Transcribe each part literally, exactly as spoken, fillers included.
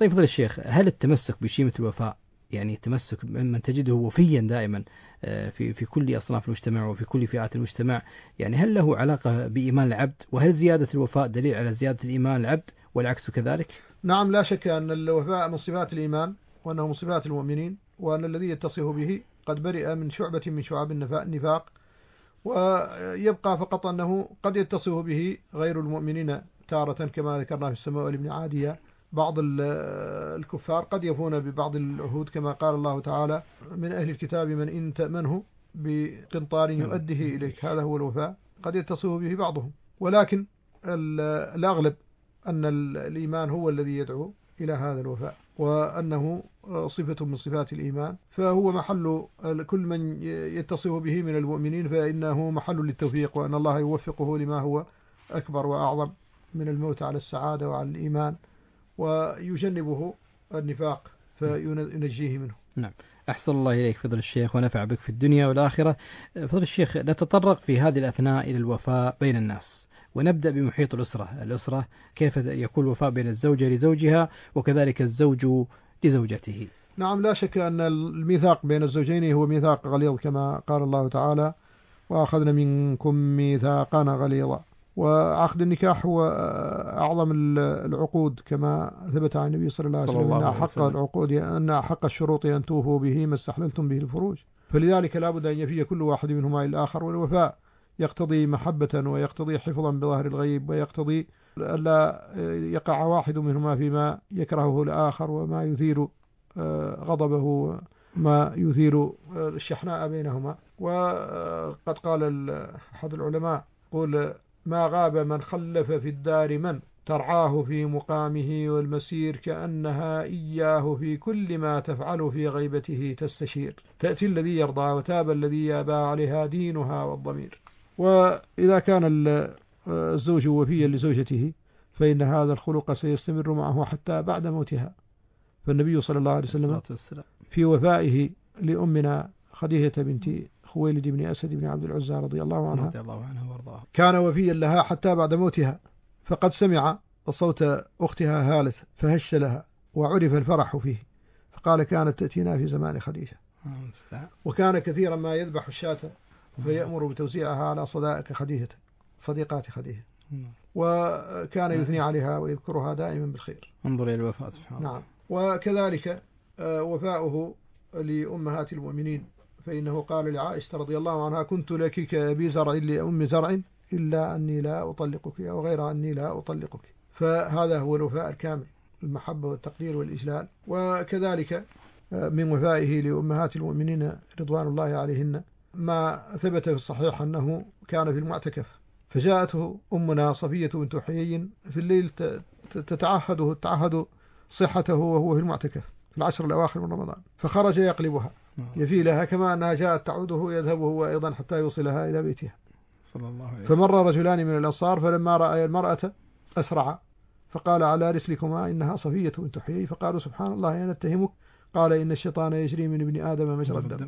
طيب فضل الشيخ، هل التمسك بشيمة الوفاء، يعني التمسك ممن تجده وفيا دائما في في كل أصناف المجتمع وفي كل فئات المجتمع، يعني هل له علاقة بإيمان العبد؟ وهل زيادة الوفاء دليل على زيادة الإيمان العبد والعكس كذلك؟ نعم، لا شك أن الوفاء من صفات الإيمان، وأنه من صفات المؤمنين، وأن الذي يتصف به قد برئ من شعبة من شعاب النفاق، ويبقى فقط أنه قد يتصف به غير المؤمنين تارة، كما ذكرنا في السماء والابن عادية. بعض الكفار قد يفون ببعض العهود، كما قال الله تعالى: من أهل الكتاب من إن تأمنه بقنطار يؤديه إليك. هذا هو الوفاء، قد يتصف به بعضهم، ولكن الأغلب أن الإيمان هو الذي يدعو إلى هذا الوفاء، وأنه صفة من صفات الإيمان، فهو محل كل من يتصف به من المؤمنين، فإنه محل للتوفيق، وأن الله يوفقه لما هو أكبر وأعظم من الموت على السعادة وعلى الإيمان، ويجنبه النفاق فينجيه منه. نعم، أحسن الله إليك فضل الشيخ ونفع بك في الدنيا والآخرة. فضل الشيخ، نتطرق في هذه الأثناء إلى الوفاء بين الناس، ونبدأ بمحيط الأسرة. الأسرة كيف يكون الوفاء بين الزوجة لزوجها وكذلك الزوج لزوجته؟ نعم، لا شك أن الميثاق بين الزوجين هو ميثاق غليظ، كما قال الله تعالى: وأخذنا منكم ميثاقا غليظا. وعقد النكاح هو أعظم العقود، كما ثبت عن النبي صلى الله عليه وسلم أن أحق العقود أن أحق الشروط أن توفوا به ما استحللتم به الفروج. فلذلك لا بد أن يفي كل واحد منهما إلى الآخر، والوفاء يقتضي محبة، ويقتضي حفظا بظاهر الغيب، ويقتضي ألا يقع واحد منهما فيما يكرهه الآخر، وما يثير غضبه، ما يثير الشحناء بينهما. وقد قال أحد العلماء: قل ما غاب من خلف في الدار من ترعاه في مقامه، والمسير كأنها إياه في كل ما تفعل في غيبته تستشير. تأتي الذي يرضى وتاب الذي يابى عليها دينها والضمير. وإذا كان الزوج وفيا لزوجته فإن هذا الخلق سيستمر معه حتى بعد موتها. فالنبي صلى الله عليه وسلم في وفائه لأمنا خديجة بنت خويلد بن أسد بن عبد العزى رضي الله عنها, رضي الله عنها وارضاها، كان وفيا لها حتى بعد موتها، فقد سمع صوت أختها هالة فهش لها، وعرف الفرح فيه، فقال: كانت تأتينا في زمان خديجة. وكان كثيرا ما يذبح الشاة فيأمر بتوزيعها على صدائق خديجة، صديقات خديجة، وكان يثني عليها ويذكرها دائما بالخير. انظر إلى الوفاء سبحانه الله. نعم. وكذلك وفاؤه لأمهات المؤمنين، فإنه قال لعائشة رضي الله عنها: كنت لك كأبي زرع لأم زرع إلا أني لا أطلقك، أو غير أني لا أطلقك. فهذا هو الوفاء الكامل، المحبة والتقدير والإجلال. وكذلك من وفائه لأمهات المؤمنين رضوان الله عليهن ما ثبت في الصحيح أنه كان في المعتكف، فجاءته أمنا صفية بنت حيي في الليل تتعهده تعهد صحته وهو في المعتكف في العشر الأواخر من رمضان، فخرج يقلبها يفي لها، كما أنها جاءت تعوده يذهب هو أيضا حتى يوصلها إلى بيتها. صلى الله عليه وسلم. فمر رجلان من الأنصار فلما رأى المرأة أسرع، فقال: على رسلكما إنها صفية بنت حيي. فقالوا: سبحان الله يا نتهمك. قال: إن الشيطان يجري من ابن آدم مجرى الدم.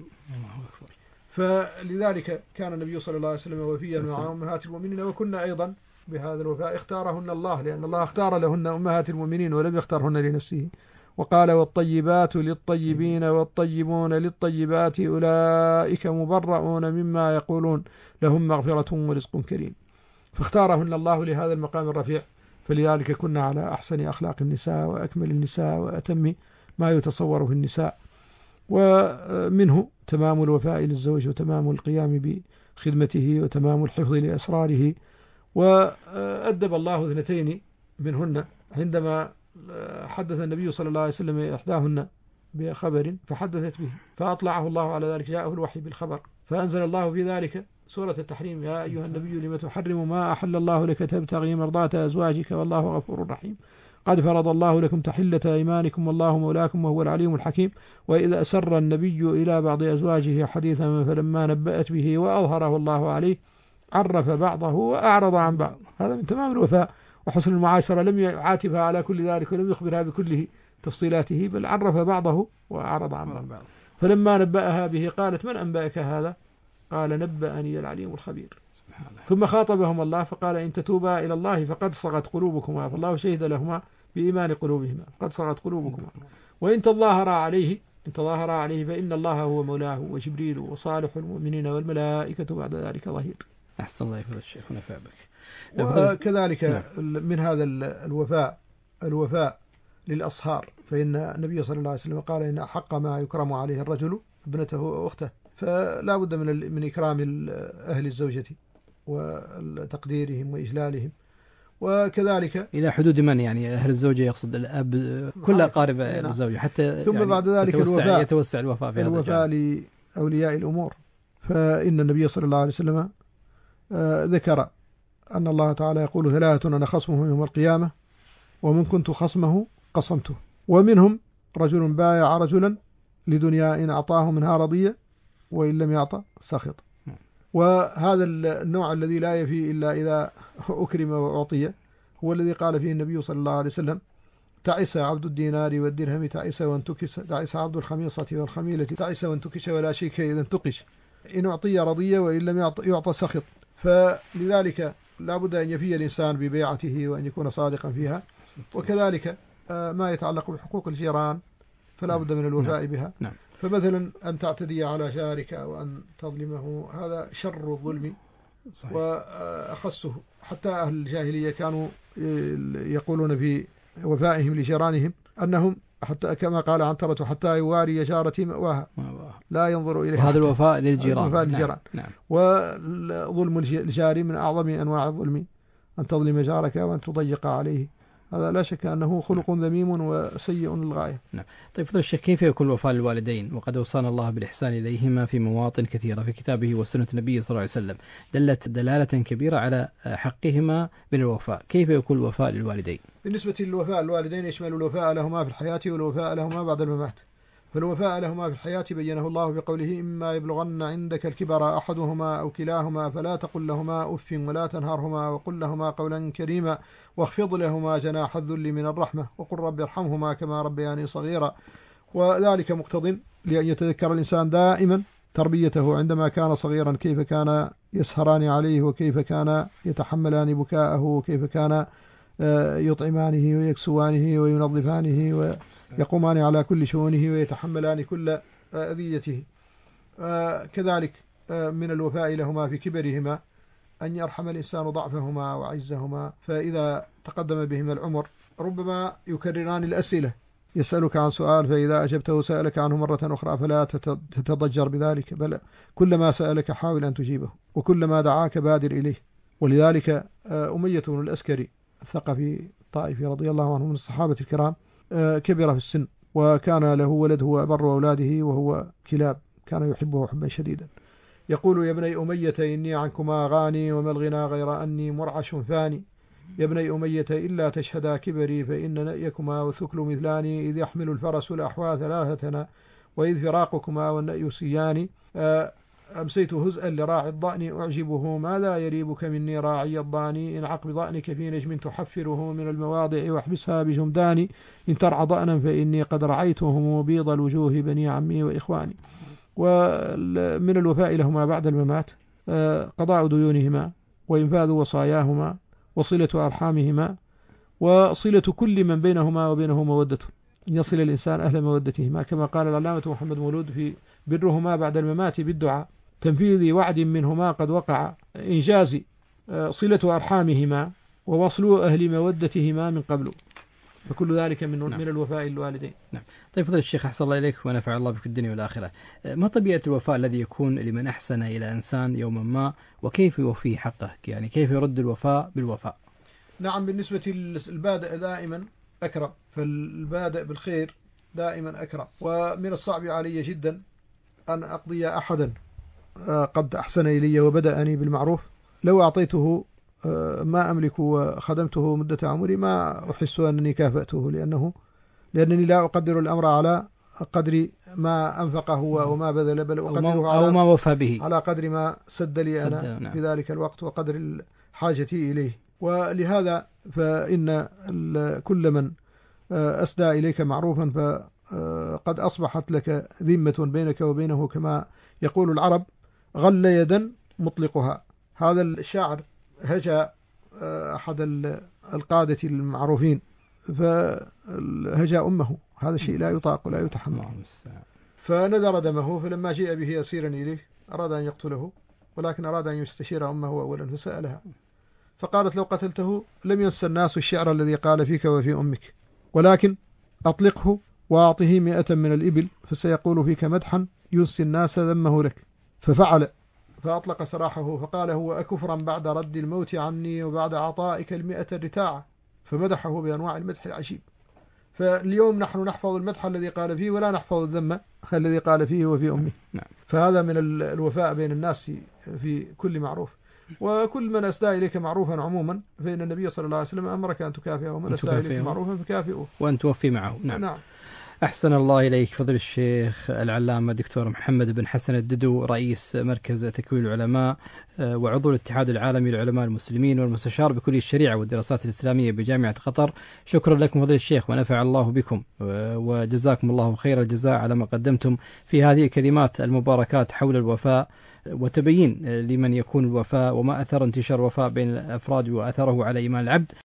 فلذلك كان النبي صلى الله عليه وسلم وفيا مع أمهات المؤمنين، وكنا أيضا بهذا الوفاء اختارهن الله، لأن الله اختار لهن أمهات المؤمنين ولم يختارهن لنفسه. وقال: والطيبات للطيبين والطيبون للطيبات أولئك مبرؤون مما يقولون لهم مغفرة ورزق كريم. فاختارهن الله لهذا المقام الرفيع، فلذلك كنا على أحسن أخلاق النساء وأكمل النساء وأتم ما يتصور في النساء. ومنه تمام الوفاء للزوج، وتمام القيام بخدمته، وتمام الحفظ لأسراره. وأدب الله اثنتين منهن عندما حدث النبي صلى الله عليه وسلم إحداهن بخبر فحدثت به، فأطلعه الله على ذلك، جاءه الوحي بالخبر، فأنزل الله في ذلك سورة التحريم: يا أيها النبي لم تحرم ما أحل الله لك تبتغي مرضات أزواجك والله غفور رحيم. قد فرض الله لكم تحلة أيمانكم والله مولاكم وهو العليم الحكيم. وإذا أسر النبي إلى بعض أزواجه حديثا فلما نبأت به وأظهره الله عليه عرف بعضه وأعرض عن بعض. هذا من تمام الوفاء وحسن المعاشرة، لم يعاتبها على كل ذلك ولم يخبرها بكله تفصيلاته، بل عرف بعضه وأعرض عن بعض. فلما نبأها به قالت: من أنبأك هذا؟ قال: نبأني العليم الخبير. ثم خاطبهم الله فقال: إن تتوبا إلى الله فقد صغت قلوبكما، فالله شهد لهما بإيمان قلوبهما قد صغت قلوبكما وإن تظاهر عليه إن تظاهر عليه فإن الله هو مولاه وجبريل وصالح المؤمنين والملائكة بعد ذلك ظهير. أحسن الله يفضل الشيخ ونفع بك. وكذلك نعم. من هذا الوفاء الوفاء للأصهار، فإن النبي صلى الله عليه وسلم قال إن حق ما يكرم عليه الرجل ابنته وأخته، فلا بد من من إكرام أهل الزوجة وتقديرهم وإجلالهم. وكذلك إلى حدود من يعني أهل الزوجة يقصد الأب كل أقارب الزوجة حتى ثم يعني بعد ذلك يتوسع, الوفاء يتوسع الوفاء في الوفاء لأولياء الأمور، فإن النبي صلى الله عليه وسلم ذكر أن الله تعالى يقول ثلاثة أنا خصمهم يوم القيامة ومن كنت خصمه قصمته، ومنهم رجل بايع رجلا لدنيا إن أعطاه منها رضية وإن لم يعطى سخط. وهذا النوع الذي لا يفي إلا إذا أكرم وأعطي هو الذي قال فيه النبي صلى الله عليه وسلم تعس عبد الدينار والدرهم تعس وانتكس، تعس عبد الخميصة والخميلة تعس وانتكش ولا شيك إذا انتقش، إن أعطي رضية وإن لم يعطى سخط. فلذلك لا بد أن يفي الإنسان ببيعته وأن يكون صادقا فيها. وكذلك ما يتعلق بحقوق الجيران فلا بد من الوفاء بها. فمثلا أن تعتدي على جارك أو أن تظلمه هذا شر الظلم وأخصه. حتى أهل الجاهلية كانوا يقولون في وفائهم لجيرانهم أنهم حتى كما قال عنترة حتى يواري جارتي مأواها لا ينظر إليها. هذا الوفاء للجيران. الوفاء للجيران. نعم. وظلم الجار من أعظم أنواع الظلم، أن تظلم جارك وأن تضيق عليه، هذا لا شك أنه خلق ذميم وسيء للغاية. نعم. طيب فضل الشيخ، كيف يكون الوفاء للوالدين وقد أوصانا الله بالإحسان إليهما في مواطن كثيرة في كتابه وسنة النبي صلى الله عليه وسلم دلت دلالة كبيرة على حقهما من الوفاء، كيف يكون الوفاء للوالدين؟ بالنسبة للوفاء للوالدين يشمل الوفاء لهما في الحياة والوفاء لهما بعد الممات. فالوفاء لهما في الحياة بينه الله بقوله إما يبلغن عندك الكبر أحدهما أو كلاهما فلا تقل لهما أف ولا تنهرهما وقل لهما قولا كريما واخفض لهما جناح الذل من الرحمة وقل رب ارحمهما كما ربياني صغيرا. وذلك مقتضٍ لأن يتذكر الإنسان دائما تربيته عندما كان صغيرا، كيف كان يسهران عليه وكيف كان يتحملان بكاءه وكيف كان يطعمانه ويكسوانه وينظفانه ويقومان على كل شؤونه ويتحملان كل أذيته. كذلك من الوفاء لهما في كبرهما أن يرحم الإنسان ضعفهما وعجزهما، فإذا تقدم بهما العمر ربما يكرران الأسئلة، يسألك عن سؤال فإذا أجبته سألك عنه مرة أخرى فلا تتضجر بذلك، بل كلما سألك حاول أن تجيبه وكلما دعاك بادر إليه. ولذلك أمية بن الأسكري الثقفي الطائفي رضي الله عنه من الصحابة الكرام كبر في السن وكان له ولد هو أبر أولاده وهو كلاب، كان يحبه حبا شديدا. يقول يا ابني أمية إني عنكما غاني وما الغنى غير أني مرعش ثاني، يا ابني أمية إلا تشهدا كبري فإن نأيكما وثكل مثلاني إذ يحمل الفرس الأحوى ثلاثتنا وإذ فراقكما والنأي سياني. أمسيت هزءا لراعي الضأن أعجبه ماذا يريبك مني راعي الضأن إن عقب ضأنك في نجم تحفره من المواضع واحبسها بجمدان إن ترعى ضأنا فإني قد رعيتهم بيض الوجوه بني عمي وإخواني. ومن الوفاء لهما بعد الممات قضاء ديونهما وإنفاذ وصاياهما وصلة أرحامهما وصلة كل من بينهما وبينه مودته، يصل الإنسان أهل مودتهما كما قال العلامة محمد مولود في برهما بعد الممات بالدعاء، تنفيذ وعد منهما قد وقع، إنجاز صلة أرحامهما ووصل أهل مودتهما من قبل، فكل ذلك من, نعم. من الوفاء للوالدين. نعم. طيب فضل الشيخ أحسن الله إليك ونفع الله بك الدنيا والآخرة، ما طبيعة الوفاء الذي يكون لمن أحسن إلى إنسان يوما ما وكيف يوفيه حقه، يعني كيف يرد الوفاء بالوفاء؟ نعم، بالنسبة للبادئ دائما أكرم، فالبادئ بالخير دائما أكرم. ومن الصعب علي جدا أن أقضي أحدا قد أحسن إلي وبدأني بالمعروف لو أعطيته ما أملك وخدمته مدة عمري ما أحس أنني كافأته، لأنه لأنني لا أقدر الأمر على قدر ما أنفقه وما بذل، بل أقدره على, ما وفى به على قدر ما سد لي أنا نعم. في ذلك الوقت وقدر حاجتي إليه. ولهذا فإن كل من أسدى إليك معروفا فقد أصبحت لك ذمة بينك وبينه، كما يقول العرب غل يدا مطلقها. هذا الشاعر هجا أحد القادة المعروفين فهجا أمه، هذا شيء لا يطاق ولا يتحمل. فنذر دمه، فلما جاء به يسيرا إليه أراد أن يقتله، ولكن أراد أن يستشير أمه أولا فسألها، فقالت لو قتلته لم ينس الناس الشعر الذي قال فيك وفي أمك، ولكن أطلقه وأعطه مئة من الإبل فسيقول فيك مدحا ينسي الناس ذمه لك. ففعل، فأطلق سراحه فقال هو أكفرا بعد رد الموت عني وبعد أعطائك المئة الرتاعة، فمدحه بأنواع المدح العجيب. فاليوم نحن نحفظ المدح الذي قال فيه ولا نحفظ الذم الذي قال فيه وفي أمه. فهذا من الوفاء بين الناس في كل معروف، وكل من أسدى إليك معروفا عموما فإن النبي صلى الله عليه وسلم أمرك أن تكافئه، ومن أسدى إليك معروفا فكافئه وأن توفي معه. نعم. نعم. أحسن الله إليك فضل الشيخ العلامة دكتور محمد بن حسن الددو، رئيس مركز تكوين العلماء وعضو الاتحاد العالمي للعلماء المسلمين والمستشار بكلية الشريعة والدراسات الإسلامية بجامعة قطر. شكرا لكم فضل الشيخ ونفع الله بكم، وجزاكم الله خير الجزاء على ما قدمتم في هذه الكلمات المباركات حول الوفاء، وتبين لمن يكون الوفاء وما أثر انتشار الوفاء بين الأفراد وأثره على إيمان العبد.